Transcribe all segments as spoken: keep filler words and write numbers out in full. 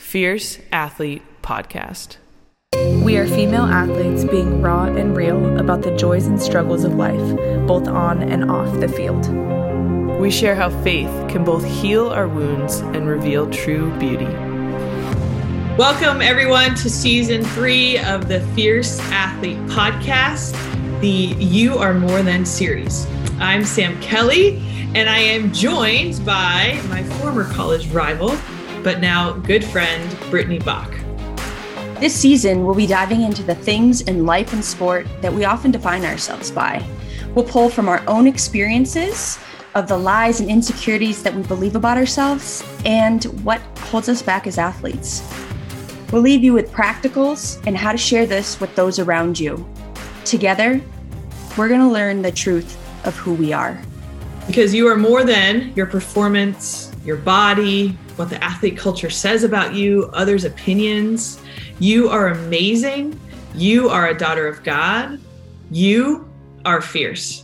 Fierce Athlete Podcast. We are female athletes being raw and real about the joys and struggles of life, both on and off the field. We share how faith can both heal our wounds and reveal true beauty. Welcome, everyone, to season three of the Fierce Athlete Podcast, the You Are More Than series. I'm Sam Kelly, and I am joined by my former college rival, but now good friend, Brittany Bach. This season, we'll be diving into the things in life and sport that we often define ourselves by. We'll pull from our own experiences of the lies and insecurities that we believe about ourselves and what holds us back as athletes. We'll leave you with practicals and how to share this with those around you. Together, we're going to learn the truth of who we are. Because you are more than your performance, your body, what the athlete culture says about you, others' opinions. You are amazing. You are a daughter of God. You are fierce.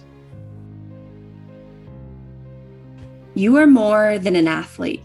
You are more than an athlete.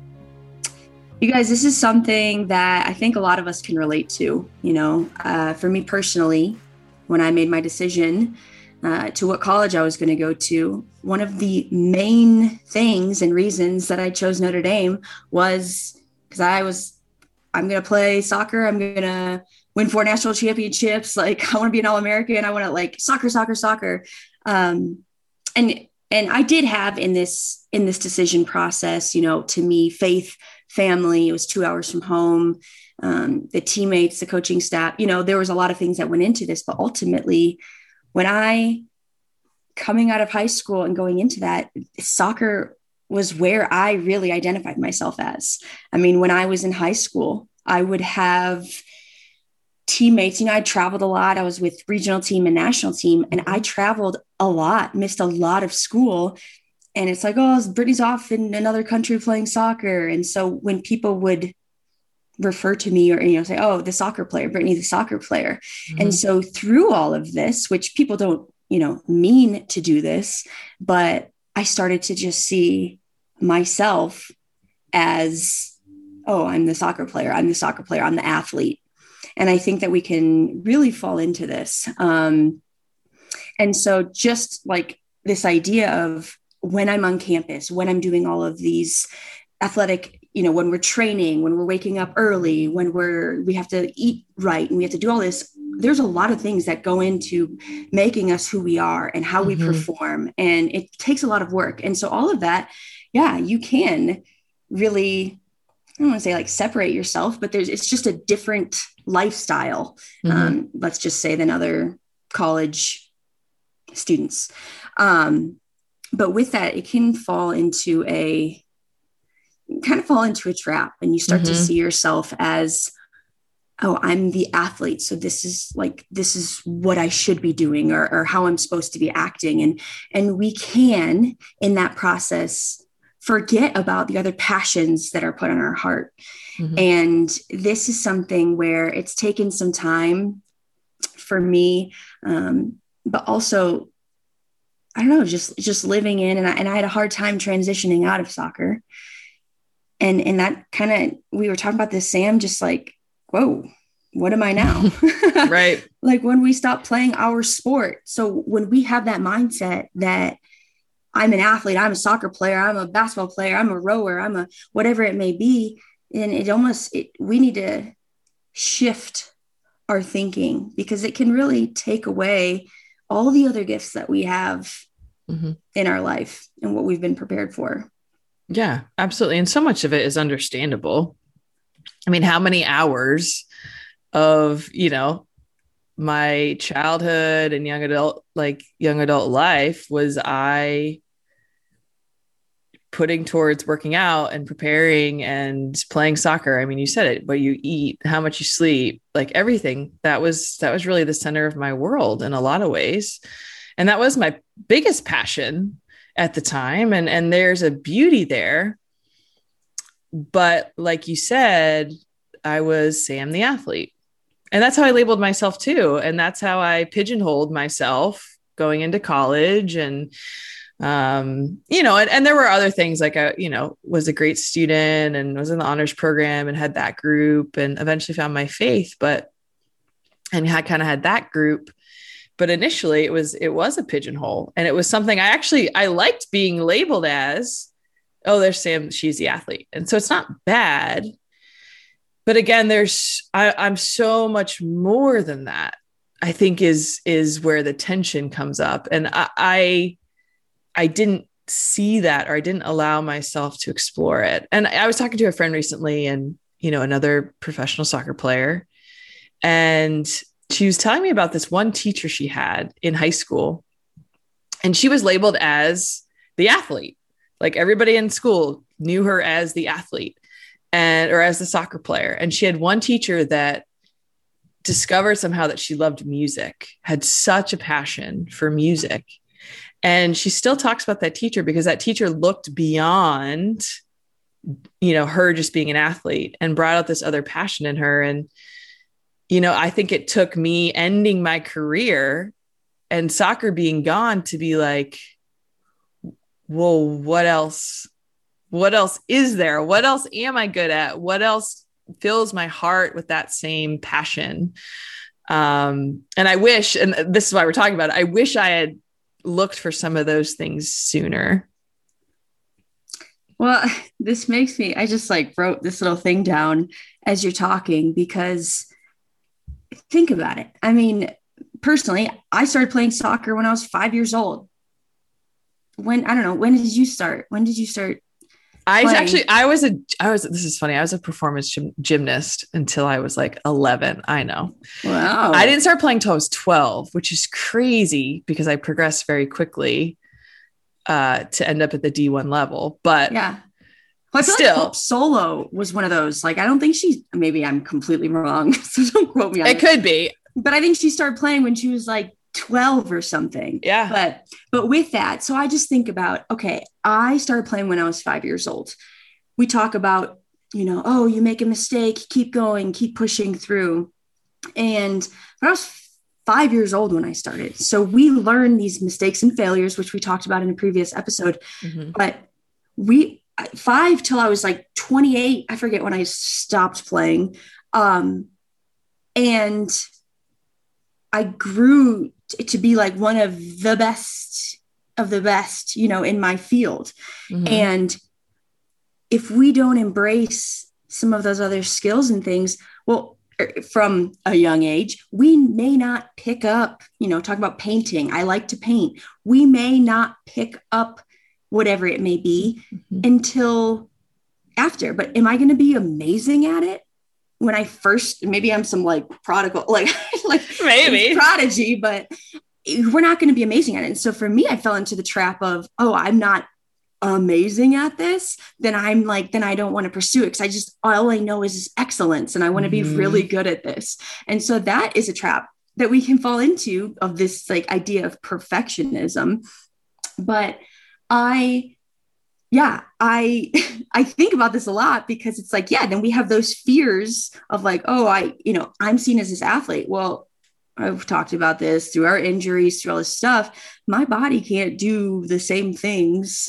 You guys, this is something that I think a lot of us can relate to. You know, uh, for me personally, when I made my decision uh, to what college I was going to go to, one of the main things and reasons that I chose Notre Dame was because I was, I'm going to play soccer. I'm going to win four national championships. Like, I want to be an All-American. I want to like soccer, soccer, soccer. Um, and, and I did have in this, in this decision process, you know, to me, faith, family, it was two hours from home, um, the teammates, the coaching staff, you know, there was a lot of things that went into this, but ultimately when I, coming out of high school and going into that, soccer was where I really identified myself as. I mean, when I was in high school, I would have teammates, you know, I traveled a lot. I was with regional team and national team, and I traveled a lot, missed a lot of school. And it's like, oh, Brittany's off in another country playing soccer. And so when people would refer to me or, you know, say, oh, the soccer player, Brittany, the soccer player. Mm-hmm. And so through all of this, which people don't, you know, mean to do this, but I started to just see myself as, oh, I'm the soccer player. I'm the soccer player. I'm the athlete. And I think that we can really fall into this. Um, and so just like this idea of when I'm on campus, when I'm doing all of these athletic, you know, when we're training, when we're waking up early, when we're, we have to eat right and we have to do all this, there's a lot of things that go into making us who we are and how mm-hmm. we perform. And it takes a lot of work. And so all of that, yeah, you can really, I don't want to say like separate yourself, but there's, it's just a different lifestyle, mm-hmm. um, let's just say, than other college students. Um, but with that, it can fall into a, kind of fall into a trap, and you start mm-hmm. to see yourself as, oh, I'm the athlete. So this is like, this is what I should be doing, or, or how I'm supposed to be acting. And, and we can, in that process, forget about the other passions that are put on our heart. Mm-hmm. And this is something where it's taken some time for me, um, but also, I don't know, just, just living in, and I, and I had a hard time transitioning out of soccer. And, and that kind of, we were talking about this, Sam, just like, whoa, what am I now? Right. Like when we stop playing our sport. So when we have that mindset that I'm an athlete, I'm a soccer player, I'm a basketball player, I'm a rower, I'm a, whatever it may be. And it almost, it, we need to shift our thinking, because it can really take away all the other gifts that we have mm-hmm. in our life and what we've been prepared for. Yeah, absolutely. And so much of it is understandable. I mean, how many hours of, you know, my childhood and young adult, like young adult life was I putting towards working out and preparing and playing soccer. I mean, you said it, what you eat, how much you sleep, like everything. That was, that was really the center of my world in a lot of ways. And that was my biggest passion at the time. And, and there's a beauty there. But like you said, I was Sam the athlete. And that's how I labeled myself too. And that's how I pigeonholed myself going into college. And Um, you know, and, and there were other things like I, you know, was a great student and was in the honors program and had that group and eventually found my faith, but, and had kind of had that group. But initially it was, it was a pigeonhole, and it was something I actually, I liked being labeled as, oh, there's Sam, she's the athlete. And so it's not bad, but again, there's, I, I'm so much more than that, I think is, is where the tension comes up. And I, I, I didn't see that, or I didn't allow myself to explore it. And I was talking to a friend recently, and, you know, another professional soccer player, and she was telling me about this one teacher she had in high school, and she was labeled as the athlete. Like everybody in school knew her as the athlete and, or as the soccer player. And she had one teacher that discovered somehow that she loved music, had such a passion for music. And she still talks about that teacher because that teacher looked beyond, you know, her just being an athlete and brought out this other passion in her. And, you know, I think it took me ending my career and soccer being gone to be like, well, what else, what else is there? What else am I good at? What else fills my heart with that same passion? Um, and I wish, and this is why we're talking about it, I wish I had looked for some of those things sooner. Well, this makes me, I just like wrote this little thing down as you're talking, because think about it. I mean, personally, I started playing soccer when I was five years old. When, I don't know, when did you start? When did you start? I playing? actually, I was a, I was, this is funny. I was a performance gym, gymnast until I was like eleven. I know. Wow. I didn't start playing till I was twelve, which is crazy because I progressed very quickly uh, to end up at the D one level, but yeah. Well, I feel still, like Hope Solo was one of those. Like, I don't think she's, maybe I'm completely wrong, so don't quote me on it. It could be. But I think she started playing when she was like twelve or something. Yeah. But, but with that, so I just think about, okay, I started playing when I was five years old. We talk about, you know, oh, you make a mistake, keep going, keep pushing through. And I was five years old when I started. So we learn these mistakes and failures, which we talked about in a previous episode, Mm-hmm. but we, five till I was like twenty-eight, I forget when I stopped playing. Um, and I grew t- to be like one of the best of the best, you know, in my field. Mm-hmm. And if we don't embrace some of those other skills and things, well, from a young age, we may not pick up, you know, talk about painting. I like to paint. We may not pick up whatever it may be Mm-hmm. until after. But am I going to be amazing at it when I first, maybe I'm some like prodigal, like, like Maybe. prodigy, but we're not going to be amazing at it. And so for me, I fell into the trap of, oh, I'm not amazing at this. Then I'm like, then I don't want to pursue it. Cause I just, all I know is excellence. And I want to Mm-hmm. be really good at this. And so that is a trap that we can fall into, of this like idea of perfectionism. But I, yeah, I, I think about this a lot, because it's like, yeah, then we have those fears of like, oh, I, you know, I'm seen as this athlete. Well, I've talked about this through our injuries, through all this stuff. My body can't do the same things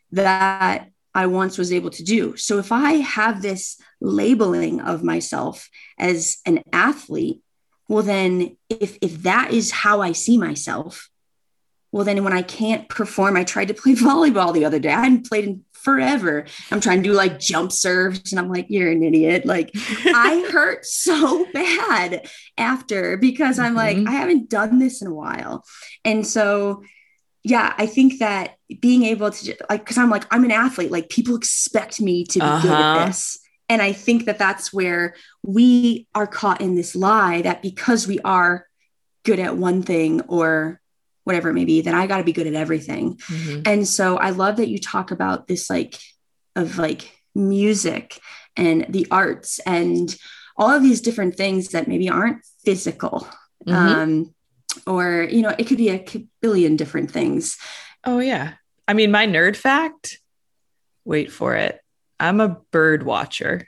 that I once was able to do. So if I have this labeling of myself as an athlete, well, then if, if that is how I see myself, well, then when I can't perform, I tried to play volleyball the other day. I hadn't played in forever. I'm trying to do like jump serves. And I'm like, you're an idiot. Like I hurt so bad after, because I'm like, Mhm. I haven't done this in a while. And so, yeah, I think that being able to just, like, cause I'm like, I'm an athlete, like people expect me to be Uh-huh. good at this. And I think that that's where we are caught in this lie that because we are good at one thing or whatever it may be, then I got to be good at everything. Mhm. And so I love that you talk about this, like, of like music and the arts and all of these different things that maybe aren't physical. Mhm. Um, or, you know, it could be a billion different things. Oh yeah. I mean, my nerd fact, wait for it. I'm a bird watcher.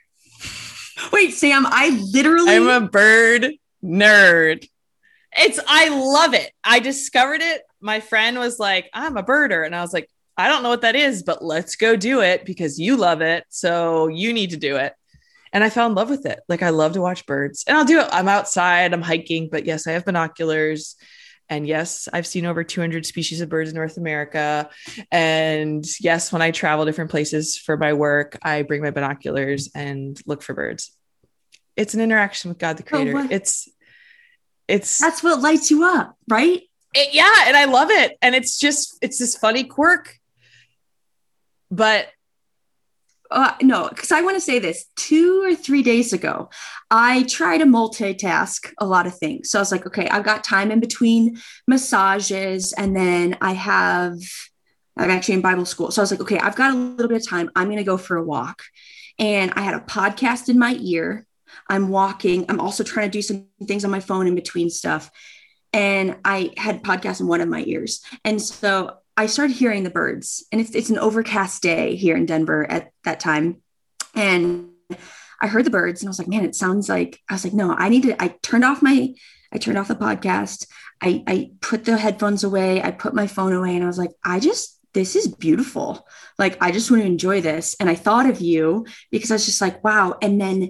Wait, Sam, I literally, I'm a bird nerd. It's, I love it. I discovered it my friend was like, I'm a birder. And I was like, I don't know what that is, but let's go do it because you love it. So you need to do it. And I fell in love with it. Like, I love to watch birds, and I'll do it. I'm outside, I'm hiking, but yes, I have binoculars. And yes, I've seen over two hundred species of birds in North America. And yes, when I travel different places for my work, I bring my binoculars and look for birds. It's an interaction with God, the creator. Oh, it's, it's, that's what lights you up, right? It, yeah. And I love it. And it's just, it's this funny quirk, but Uh, no, because I want to say this. Two or three days ago, I tried to multitask a lot of things. So I was like, okay, I've got time in between massages, and then I have, I'm actually in Bible school. So I was like, okay, I've got a little bit of time. I'm going to go for a walk. And I had a podcast in my ear. I'm walking. I'm also trying to do some things on my phone in between stuff. And I had podcasts in one of my ears. And so I started hearing the birds, and it's, it's an overcast day here in Denver at that time. And I heard the birds, and I was like, man, it sounds like, I was like, no, I need to, I turned off my, I turned off the podcast. I, I put the headphones away. I put my phone away, and I was like, I just, this is beautiful. Like, I just want to enjoy this. And I thought of you because I was just like, wow. And then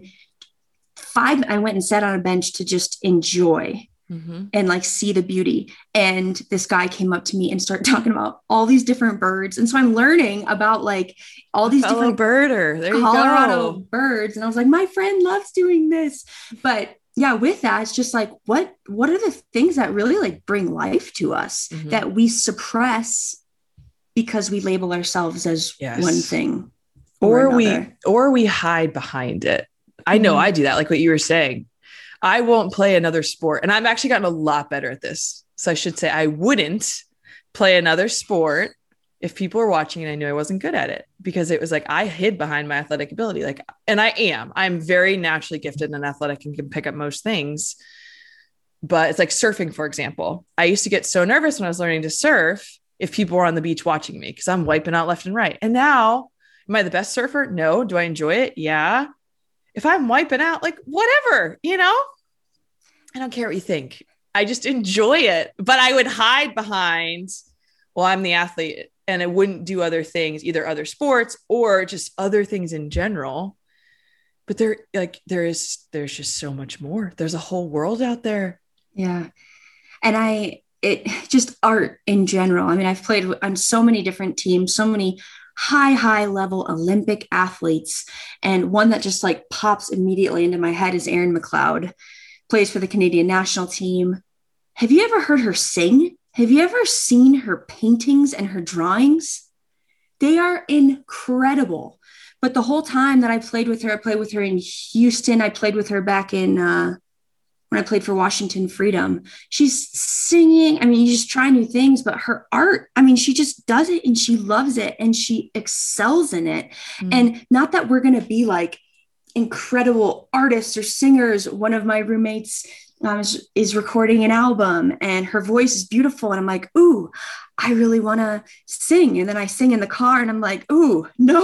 five, I went and sat on a bench to just enjoy Mm-hmm. and like see the beauty. And this guy came up to me and started talking about all these different birds. And so I'm learning about like all these Fellow different birder. There Colorado you go. birds. And I was like, my friend loves doing this. But yeah, with that, it's just like, what, what are the things that really like bring life to us mm-hmm. that we suppress because we label ourselves as yes. one thing or, or we, or we hide behind it. I know mm-hmm. I do that. Like what you were saying. I won't play another sport. And I've actually gotten a lot better at this. So I should say I wouldn't play another sport if people were watching and I knew I wasn't good at it, because it was like, I hid behind my athletic ability. Like, and I am, I'm very naturally gifted and athletic and can pick up most things. But it's like surfing, for example. I used to get so nervous when I was learning to surf if people were on the beach watching me, because I'm wiping out left and right. And now, am I the best surfer? No. Do I enjoy it? Yeah. If I'm wiping out, like whatever, you know, I don't care what you think. I just enjoy it, but I would hide behind, well, I'm the athlete, and I wouldn't do other things, either other sports or just other things in general. But there, like, there is, there's just so much more. There's a whole world out there. Yeah. And I, it just art in general. I mean, I've played on so many different teams, so many high, high level Olympic athletes. And one that just like pops immediately into my head is Erin McLeod, plays for the Canadian national team. Have you ever heard her sing? Have you ever seen her paintings and her drawings? They are incredible. But the whole time that I played with her, I played with her in Houston. I played with her back in, uh, when I played for Washington Freedom. She's singing. I mean, you just try new things, but her art, I mean, she just does it and she loves it and she excels in it. Mm. And not that we're going to be like incredible artists or singers. One of my roommates um, is, is recording an album and her voice is beautiful. And I'm like, ooh, I really want to sing. And then I sing in the car and I'm like, ooh, no.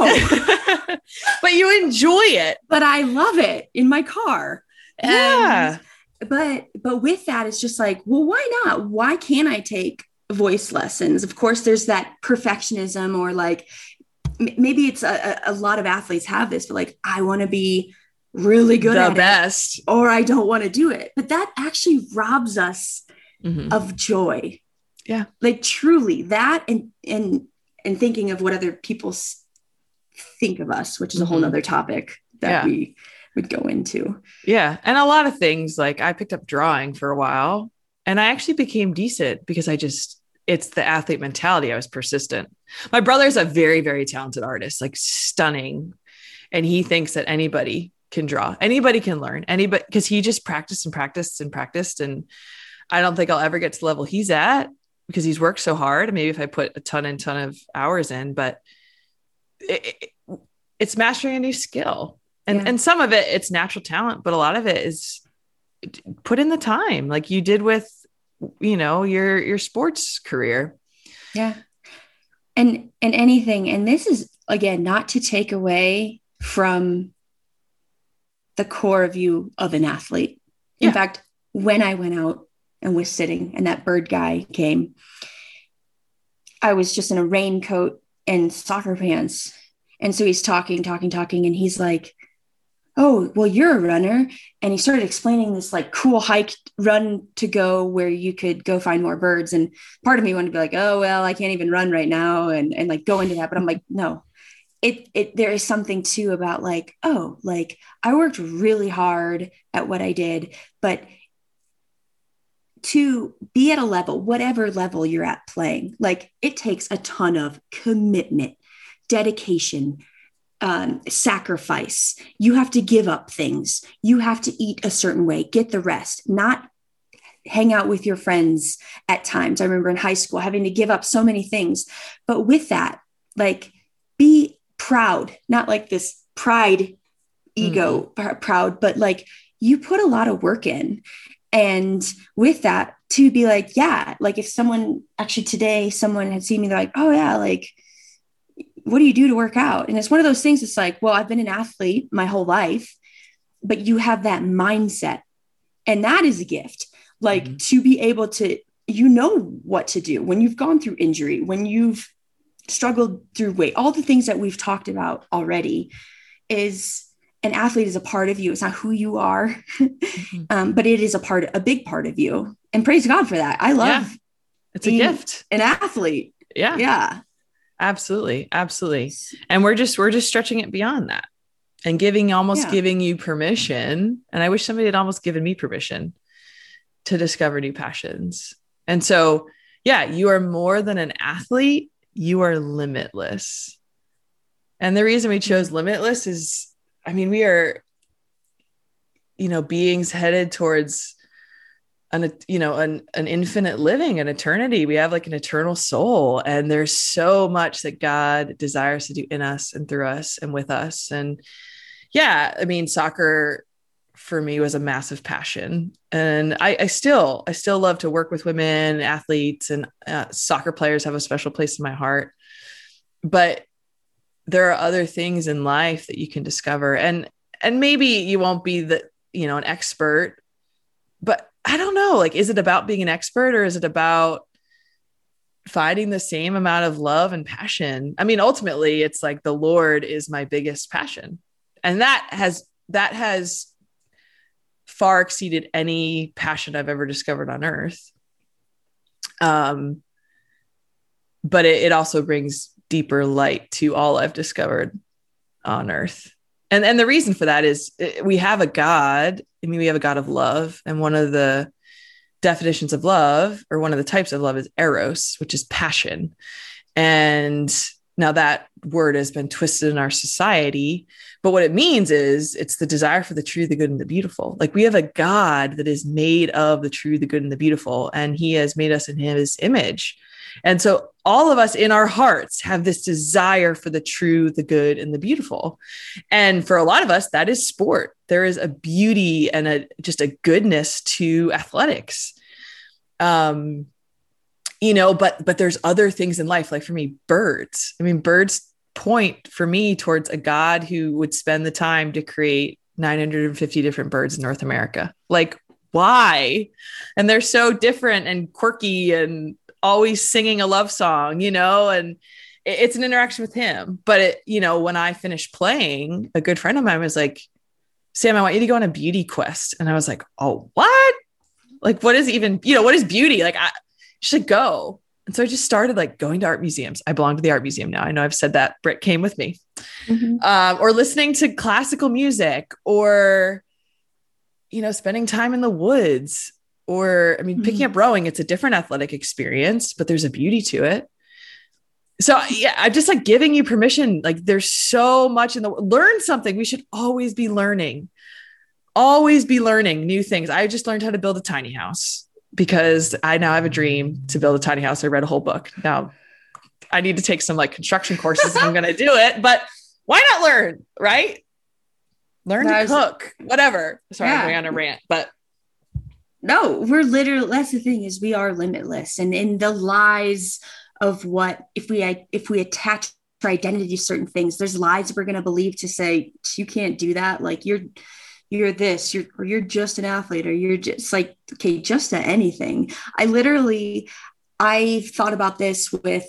But you enjoy it. But I love it in my car. Yeah. And, but, but with that, it's just like, well, why not? Why can't I take voice lessons? Of course, there's that perfectionism, or like, maybe it's a, a lot of athletes have this, but like, I want to be really good the at best, it, or I don't want to do it. But that actually robs us mm-hmm. of joy. Yeah. Like truly that, and, and, and thinking of what other people think of us, which is a whole nother topic that yeah. we would go into. Yeah. And a lot of things, like I picked up drawing for a while and I actually became decent because I just, it's the athlete mentality. I was persistent. My brother's a very, very talented artist, like stunning. And he thinks that anybody can draw, anybody can learn, anybody, because he just practiced and practiced and practiced. And I don't think I'll ever get to the level he's at because he's worked so hard. Maybe if I put a ton and ton of hours in, but it, it, it's mastering a new skill. And, yeah. and some of it, it's natural talent, but a lot of it is put in the time like you did with, you know, your, your sports career. Yeah. And, and anything, and this is again, not to take away from the core of you of an athlete. In yeah. fact, when I went out and was sitting and that bird guy came, I was just in a raincoat and soccer pants. And so he's talking, talking, talking. And he's like, oh, well, you're a runner. And he started explaining this like cool hike run to go where you could go find more birds. And part of me wanted to be like, oh, well, I can't even run right now. And, and like go into that. But I'm like, no, it, it, there is something too about like, oh, like I worked really hard at what I did, but to be at a level, whatever level you're at playing, like it takes a ton of commitment, dedication, um, sacrifice. You have to give up things. You have to eat a certain way, get the rest, not hang out with your friends at times. I remember in high school having to give up so many things, but with that, like be proud, not like this pride, ego mm-hmm. proud, but like you put a lot of work in. And with that, to be like, yeah, like if someone actually today, someone had seen me, they're like, oh yeah, like, what do you do to work out? And it's one of those things. It's like, well, I've been an athlete my whole life, but you have that mindset. And that is a gift, like mm-hmm. to be able to, you know what to do when you've gone through injury, when you've struggled through weight, all the things that we've talked about already is an athlete is a part of you. It's not who you are, mm-hmm. um, but it is a part, a big part of you. And praise God for that. I love yeah. It's a gift. An athlete. Yeah. Yeah. Absolutely. Absolutely. And we're just, we're just stretching it beyond that and giving, almost yeah. giving you permission. And I wish somebody had almost given me permission to discover new passions. And so, yeah, you are more than an athlete. You are limitless. And the reason we chose limitless is, I mean, we are, you know, beings headed towards an, you know, an, an infinite living, an eternity. We have like an eternal soul, and there's so much that God desires to do in us and through us and with us. And yeah, I mean, soccer for me was a massive passion, and I, I still, I still love to work with women, athletes, and uh, soccer players have a special place in my heart. But there are other things in life that you can discover, and, and maybe you won't be the, you know, an expert, but I don't know, like, is it about being an expert, or is it about finding the same amount of love and passion? I mean, ultimately it's like the Lord is my biggest passion. And that has, that has far exceeded any passion I've ever discovered on earth. Um, but it, it also brings deeper light to all I've discovered on earth. And, and the reason for that is we have a God. I mean, we have a God of love. And one of the definitions of love, or one of the types of love, is eros, which is passion. And now that word has been twisted in our society, but what it means is it's the desire for the true, the good, and the beautiful. Like, we have a God that is made of the true, the good, and the beautiful, and he has made us in his image. And so all of us in our hearts have this desire for the true, the good, and the beautiful. And for a lot of us, that is sport. There is a beauty and a just a goodness to athletics. Um, you know, but but there's other things in life, like for me, birds. I mean, birds point for me towards a God who would spend the time to create nine hundred fifty different birds in North America. Like, why? And they're so different and quirky and always singing a love song, you know, and it, it's an interaction with him. But, it, you know, when I finished playing, a good friend of mine was like, Sam, I want you to go on a beauty quest. And I was like, oh, what? Like, what is even, you know, what is beauty? Like, I should go. And so I just started like going to art museums. I belong to the art museum now. I know I've said that. Britt came with me. Mm-hmm. Um, or listening to classical music, or, you know, spending time in the woods. Or, I mean, picking up rowing, it's a different athletic experience, but there's a beauty to it. So yeah, I'm just like giving you permission. Like, there's so much in the, learn something. We should always be learning, always be learning new things. I just learned how to build a tiny house because I now have a dream to build a tiny house. I read a whole book. Now I need to take some like construction courses if I'm going to do it, but why not learn, right? Learn that to was, cook, whatever. Sorry, yeah. I'm going on a rant, but no, we're literally, that's the thing, is we are limitless. And in the lies of what, if we, if we attach our identity to certain things, there's lies we're going to believe to say, you can't do that. Like, you're, you're this, you're, or you're just an athlete, or you're just like, okay, just at anything. I literally, I thought about this with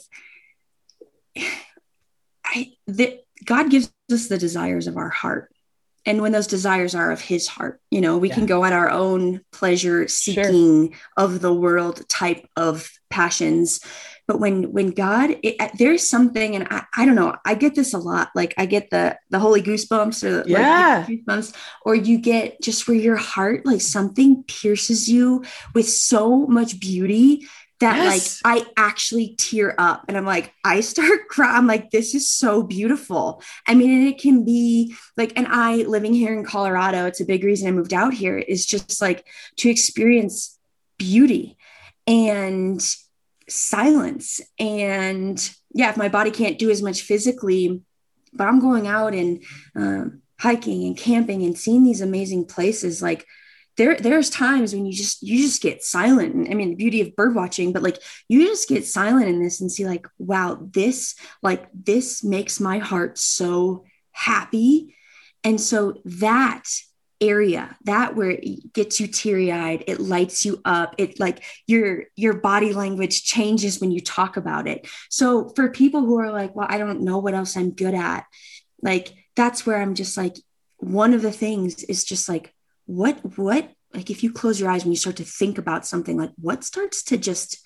I that God gives us the desires of our heart. And when those desires are of his heart, you know, we yeah. can go at our own pleasure seeking sure. of the world type of passions. But when, when God, it, there's something, and I, I don't know, I get this a lot. Like I get the, the holy goosebumps or yeah. like goosebumps, or you get just where your heart, like something pierces you with so much beauty that yes. like I actually tear up and I'm like, I start crying. I'm like, this is so beautiful. I mean, and it can be like, and I living here in Colorado, it's a big reason I moved out here, is just like to experience beauty and silence. And yeah, if my body can't do as much physically, but I'm going out and um, hiking and camping and seeing these amazing places, like There, there's times when you just, you just get silent. I mean, the beauty of bird watching, but like, you just get silent in this and see like, wow, this, like, this makes my heart so happy. And so that area, that where it gets you teary eyed, it lights you up. It like your, your body language changes when you talk about it. So for people who are like, well, I don't know what else I'm good at. Like, that's where I'm just like, one of the things is just like, What, what, like if you close your eyes when you start to think about something, like what starts to just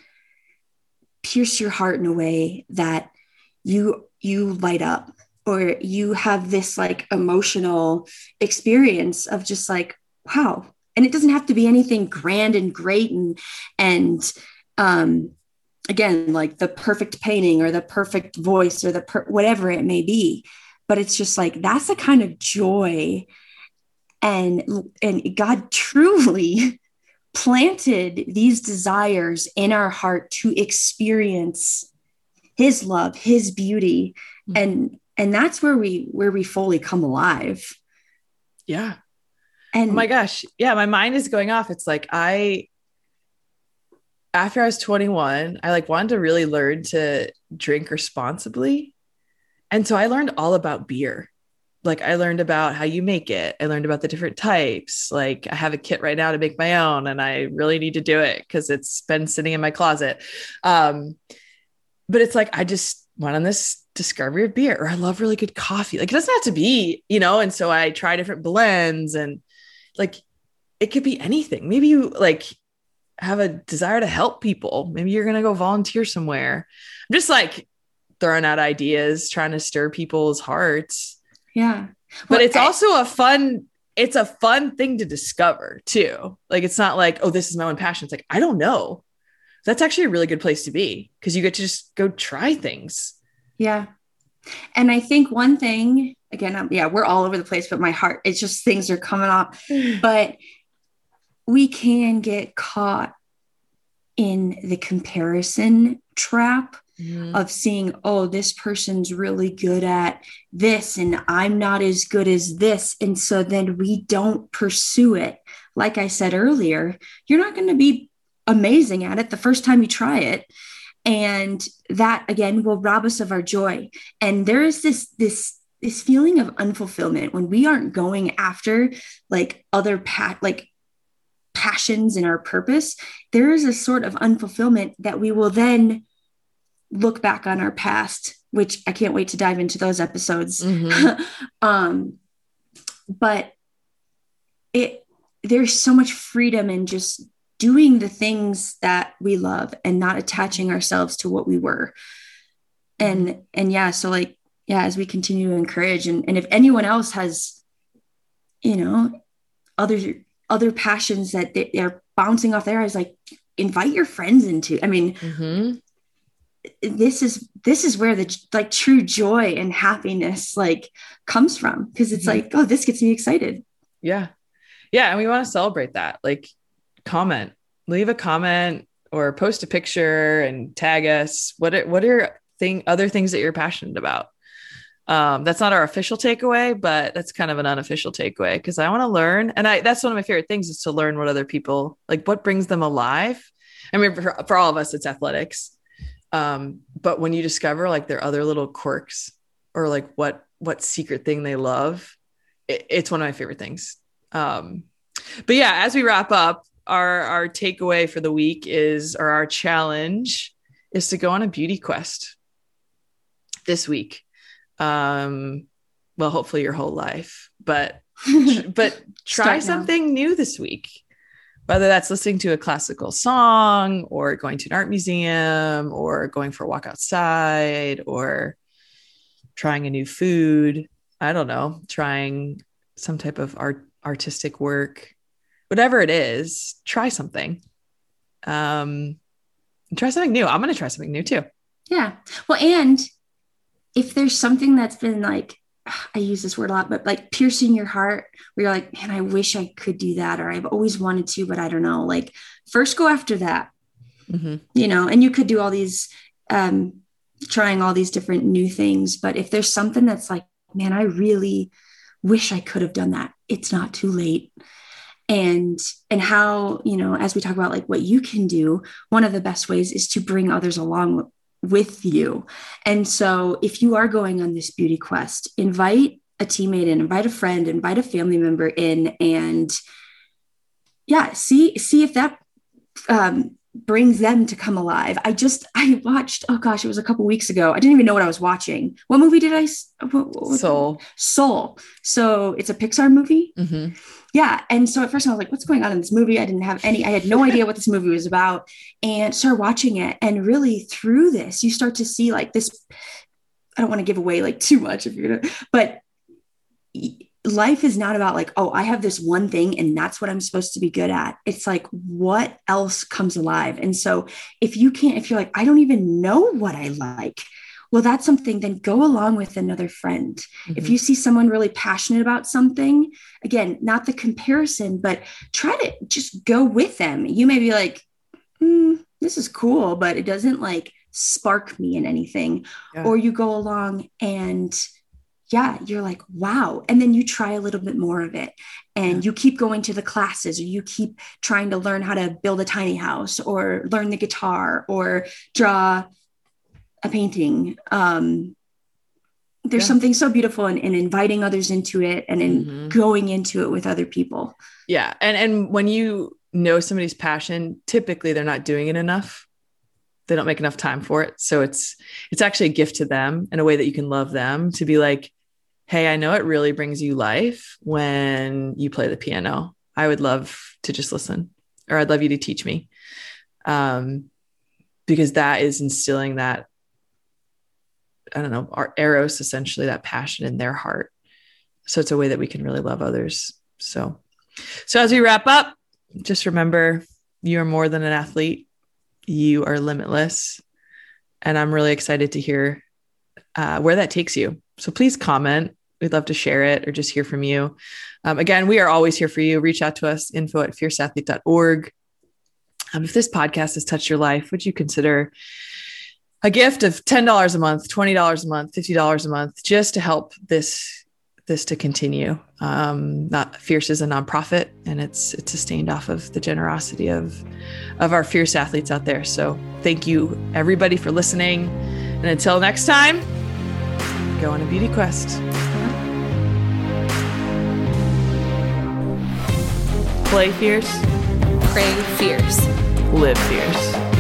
pierce your heart in a way that you, you light up, or you have this like emotional experience of just like, wow. And it doesn't have to be anything grand and great. And, and, um, again, like the perfect painting or the perfect voice or the, per- whatever it may be, but it's just like, that's the kind of joy. And, and God truly planted these desires in our heart to experience his love, his beauty. Mm-hmm. And, and that's where we, where we fully come alive. Yeah. And oh my gosh. Yeah. My mind is going off. It's like, I, after I was twenty-one, I like wanted to really learn to drink responsibly. And so I learned all about beer. Like I learned about how you make it. I learned about the different types. Like I have a kit right now to make my own, and I really need to do it because it's been sitting in my closet. Um, but it's like, I just went on this discovery of beer, or I love really good coffee. Like it doesn't have to be, you know? And so I try different blends, and like, it could be anything. Maybe you like have a desire to help people. Maybe you're going to go volunteer somewhere. I'm just like throwing out ideas, trying to stir people's hearts. Yeah. But well, it's also a fun, it's a fun thing to discover too. Like, it's not like, oh, this is my own passion. It's like, I don't know. That's actually a really good place to be, because you get to just go try things. Yeah. And I think one thing, again, I'm, yeah, we're all over the place, but my heart, it's just things are coming up, but we can get caught in the comparison trap. Mm-hmm. Of seeing, oh, this person's really good at this and I'm not as good as this. And so then we don't pursue it. Like I said earlier, you're not going to be amazing at it the first time you try it. And that again will rob us of our joy. And there is this, this, this feeling of unfulfillment when we aren't going after like other pa- like passions in our purpose. There is a sort of unfulfillment that we will then look back on our past, which I can't wait to dive into those episodes. Mm-hmm. um, but it, there's so much freedom in just doing the things that we love and not attaching ourselves to what we were. And, and yeah, so like, yeah, as we continue to encourage, and, and if anyone else has, you know, other, other passions that they, they're bouncing off there, I was like, invite your friends into, I mean, mm-hmm. this is, this is where the like true joy and happiness like comes from. Cause it's mm-hmm. like, oh, this gets me excited. Yeah. Yeah. And we want to celebrate that. Like comment, leave a comment or post a picture and tag us. What are, what are thing, other things that you're passionate about? Um, that's not our official takeaway, but that's kind of an unofficial takeaway, because I want to learn. And I, that's one of my favorite things, is to learn what other people, like what brings them alive. I mean, for, for all of us, it's athletics. Um, but when you discover like their other little quirks, or like what, what secret thing they love, it, it's one of my favorite things. Um, but yeah, as we wrap up, our, our takeaway for the week is, or our challenge is to go on a beauty quest this week. Um, well, hopefully your whole life, but, but try something new this week, whether that's listening to a classical song or going to an art museum or going for a walk outside or trying a new food. I don't know, trying some type of art, artistic work, whatever it is, try something. Um, try something new. I'm going to try something new too. Yeah. Well, and if there's something that's been like, I use this word a lot, but like piercing your heart, where you're like, man, I wish I could do that. Or I've always wanted to, but I don't know. Like first go after that, mm-hmm. you know, and you could do all these, um, trying all these different new things. But if there's something that's like, man, I really wish I could have done that. It's not too late. And, and how, you know, as we talk about like what you can do, one of the best ways is to bring others along with you. And so if you are going on this beauty quest, invite a teammate in, invite a friend, invite a family member in, and yeah, see, see if that, um, brings them to come alive. I just, I watched, oh gosh, it was a couple weeks ago. I didn't even know what I was watching. What movie did I, what, what, Soul. Soul. So it's a Pixar movie. Mm-hmm. Yeah. And so at first I was like, what's going on in this movie? I didn't have any, I had no idea what this movie was about, and started watching it. And really through this, you start to see like this, I don't want to give away like too much if you're gonna, but life is not about like, oh, I have this one thing and that's what I'm supposed to be good at. It's like, what else comes alive? And so if you can't, if you're like, I don't even know what I like, well, that's something, then go along with another friend. Mm-hmm. If you see someone really passionate about something, again, not the comparison, but try to just go with them. You may be like, mm, this is cool, but it doesn't like spark me in anything. Yeah. Or you go along and yeah, you're like, wow. And then you try a little bit more of it, and yeah. you keep going to the classes, or you keep trying to learn how to build a tiny house or learn the guitar or draw a painting. Um, there's yeah. something so beautiful in, in inviting others into it and in mm-hmm. going into it with other people. Yeah. And, and when you know somebody's passion, typically they're not doing it enough. They don't make enough time for it. So it's, it's actually a gift to them in a way that you can love them, to be like, hey, I know it really brings you life when you play the piano. I would love to just listen, or I'd love you to teach me. Um, because that is instilling that, I don't know, our eros, essentially, that passion in their heart. So it's a way that we can really love others. So, so as we wrap up, just remember, you are more than an athlete. You are limitless. And I'm really excited to hear uh, where that takes you. So please comment. We'd love to share it or just hear from you. Um, again, we are always here for you. Reach out to us, info at fierce athlete dot org. Um, if this podcast has touched your life, would you consider a gift of ten dollars a month, twenty dollars a month, fifty dollars a month, just to help this, this to continue? Um, not Fierce is a nonprofit, and it's, it's sustained off of the generosity of, of our fierce athletes out there. So thank you everybody for listening. And until next time, go on a beauty quest. Play fierce. Pray fierce. Live fierce.